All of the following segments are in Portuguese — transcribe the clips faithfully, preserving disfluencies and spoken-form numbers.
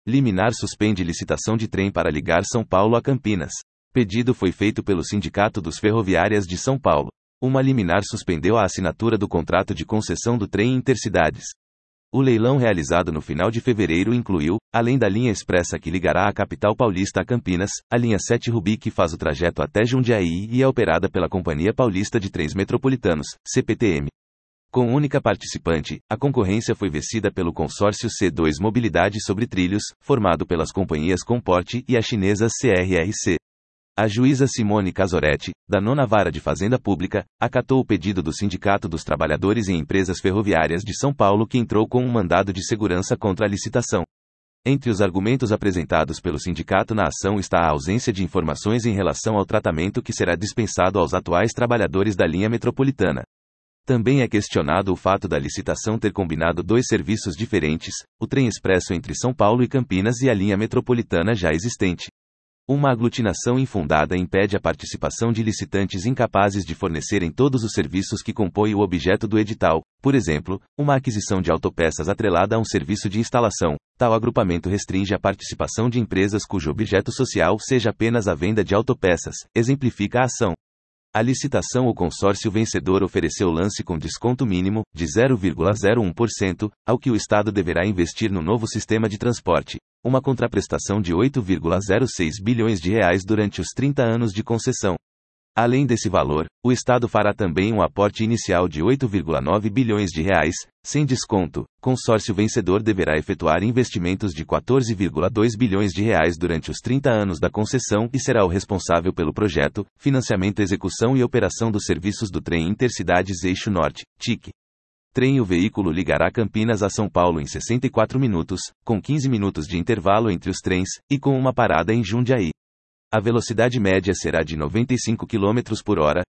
Liminar suspende licitação de trem para ligar São Paulo a Campinas. Pedido foi feito pelo Sindicato dos Ferroviárias de São Paulo. Uma liminar suspendeu a assinatura do contrato de concessão do trem Intercidades. O leilão realizado no final de fevereiro incluiu, além da linha expressa que ligará a capital paulista a Campinas, a linha sete Rubi que faz o trajeto até Jundiaí e é operada pela Companhia Paulista de Trens Metropolitanos, C P T M. Com única participante, a concorrência foi vencida pelo consórcio C dois Mobilidade sobre Trilhos, formado pelas companhias Comporte e a chinesa C R R C. A juíza Simone Casoretti, da nona Vara de Fazenda Pública, acatou o pedido do Sindicato dos Trabalhadores em Empresas Ferroviárias de São Paulo que entrou com um mandado de segurança contra a licitação. Entre os argumentos apresentados pelo sindicato na ação está a ausência de informações em relação ao tratamento que será dispensado aos atuais trabalhadores da linha metropolitana. Também é questionado o fato da licitação ter combinado dois serviços diferentes, o trem expresso entre São Paulo e Campinas e a linha metropolitana já existente. Uma aglutinação infundada impede a participação de licitantes incapazes de fornecerem todos os serviços que compõem o objeto do edital, por exemplo, uma aquisição de autopeças atrelada a um serviço de instalação. Tal agrupamento restringe a participação de empresas cujo objeto social seja apenas a venda de autopeças, exemplifica a ação. A licitação o consórcio vencedor ofereceu lance com desconto mínimo, de zero vírgula zero um por cento, ao que o Estado deverá investir no novo sistema de transporte, uma contraprestação de oito vírgula zero seis bilhões de reais durante os trinta anos de concessão. Além desse valor, o Estado fará também um aporte inicial de oito vírgula nove bilhões de reais, sem desconto. Consórcio vencedor deverá efetuar investimentos de quatorze vírgula dois bilhões de reais durante os trinta anos da concessão e será o responsável pelo projeto, financiamento, execução e operação dos serviços do trem Intercidades Eixo Norte, T I C. Trem O veículo ligará Campinas a São Paulo em sessenta e quatro minutos, com quinze minutos de intervalo entre os trens, e com uma parada em Jundiaí. A velocidade média será de noventa e cinco quilômetros por hora,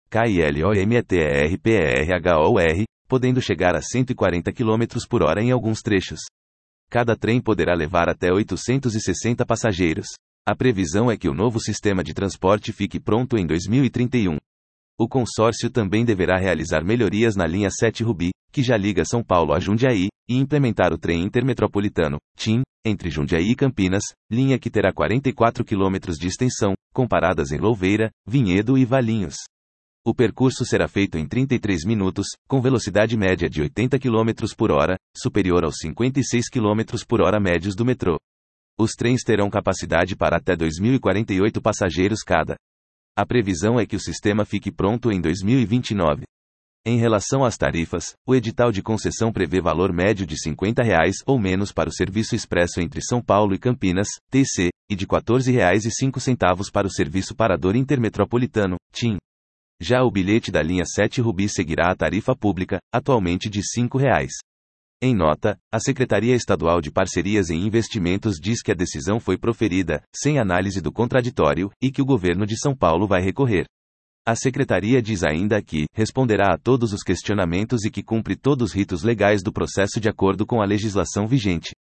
kilometror, podendo chegar a cento e quarenta quilômetros por hora em alguns trechos. Cada trem poderá levar até oitocentos e sessenta passageiros. A previsão é que o novo sistema de transporte fique pronto em dois mil e trinta e um. O consórcio também deverá realizar melhorias na linha sete Rubi, que já liga São Paulo a Jundiaí, e implementar o trem intermetropolitano, T I M, entre Jundiaí e Campinas, linha que terá quarenta e quatro quilômetros de extensão, com paradas em Louveira, Vinhedo e Valinhos. O percurso será feito em trinta e três minutos, com velocidade média de oitenta quilômetros por hora, superior aos cinquenta e seis quilômetros por hora médios do metrô. Os trens terão capacidade para até dois mil e quarenta e oito passageiros cada. A previsão é que o sistema fique pronto em dois mil e vinte e nove. Em relação às tarifas, o edital de concessão prevê valor médio de cinquenta reais ou menos para o serviço expresso entre São Paulo e Campinas, T C, e de quatorze reais e cinco centavos para o serviço parador intermetropolitano, T I M. Já o bilhete da linha sete Rubi seguirá a tarifa pública, atualmente de cinco reais. Em nota, a Secretaria Estadual de Parcerias em Investimentos diz que a decisão foi proferida, sem análise do contraditório, e que o governo de São Paulo vai recorrer. A Secretaria diz ainda que responderá a todos os questionamentos e que cumpre todos os ritos legais do processo de acordo com a legislação vigente.